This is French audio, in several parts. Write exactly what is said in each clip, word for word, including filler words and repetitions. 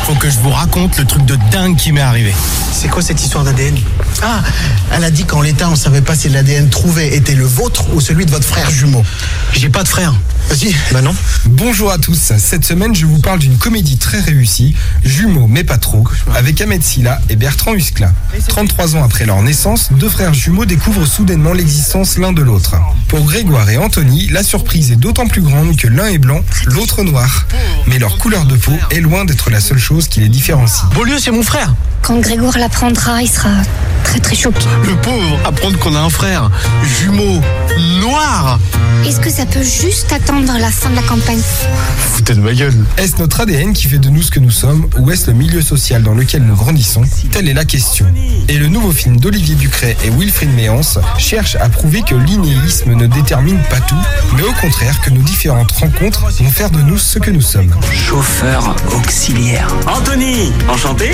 faut que je vous raconte le truc de dingue qui m'est arrivé. C'est quoi cette histoire d'A D N? Ah, elle a dit qu'en l'état, on savait pas si l'A D N trouvé était le vôtre ou celui de votre frère jumeau. J'ai pas de frère. Vas-y. Bah non. Bonjour à tous, cette semaine je vous parle d'une comédie très réussie, Jumeaux mais pas trop, avec Ahmed Silla et Bertrand Huskla. trente-trois ans après leur naissance, deux frères jumeaux découvrent soudainement l'existence l'un de l'autre. Pour Grégoire et Anthony, la surprise est d'autant plus grande que l'un est blanc, l'autre noir. Mais leur couleur de peau est loin d'être la seule chose qui les différencie. Beaulieu, c'est mon frère. Quand Grégoire l'apprendra, il sera très très choqué. Le pauvre, apprendre qu'on a un frère jumeau noir. Est-ce que ça peut juste attendre la fin de la campagne? Foutez de ma gueule. Est-ce notre A D N qui fait de nous ce que nous sommes, ou est-ce le milieu social dans lequel nous grandissons? Telle est la question. Et le nouveau film d'Olivier Ducret et Wilfried Méance cherche à prouver que l'innéisme ne détermine pas tout, mais au contraire que nos différentes rencontres vont faire de nous ce que nous sommes. Chauffeur auxiliaire. Anthony, enchanté.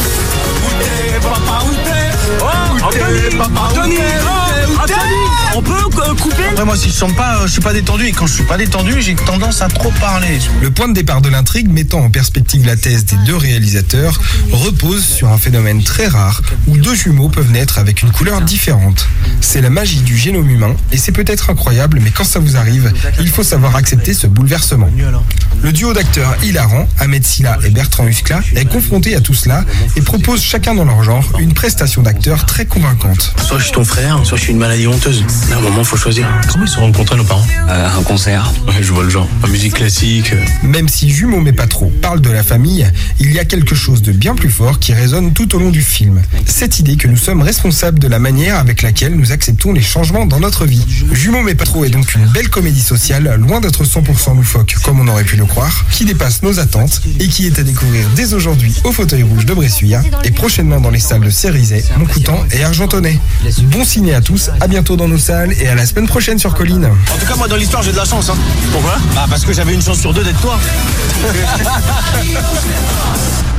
Anthony, Anthony, Anthony, on peut euh, couper? Après, moi, si je sens pas, je suis pas détendu. Et quand je suis pas détendu, j'ai tendance à trop parler. Le point de départ de l'intrigue, mettant en perspective la thèse des deux réalisateurs, repose sur un phénomène très rare où deux jumeaux peuvent naître avec une couleur différente. C'est la magie du génome humain et c'est peut-être incroyable, mais quand ça vous arrive, il faut savoir accepter ce bouleversement. Le duo d'acteurs hilarants, Ahmed Silla et Bertrand Huskla, est confronté à tout cela et propose chacun dans leur genre une prestation d'acteur très convaincante. Soit je suis ton frère, soit je suis une maladie honteuse. À un moment, faut choisir. Comment ils se sont rencontrés, nos parents? Euh, un concert. Ouais, je vois le genre. La musique classique. Même si Jumeaux mais pas trop parle de la famille, il y a quelque chose de bien plus fort qui résonne tout au long du film. Cette idée que nous sommes responsables de la manière avec laquelle nous acceptons les changements dans notre vie. Jumeaux mais pas trop est donc une belle comédie sociale, loin d'être cent pour cent loufoque comme on aurait pu le croire, qui dépasse nos attentes et qui est à découvrir dès aujourd'hui au Fauteuil Rouge de Bressuire et prochainement dans les salles de Cérizet, Montcoutan et Argentonnay. Bon ciné à tous, à bientôt dans nos salles et à la semaine prochaine sur Colline. En tout cas, moi, dans l'histoire, j'ai de la chance. Hein. Pourquoi? Bah, parce que j'avais une chance sur deux d'être toi.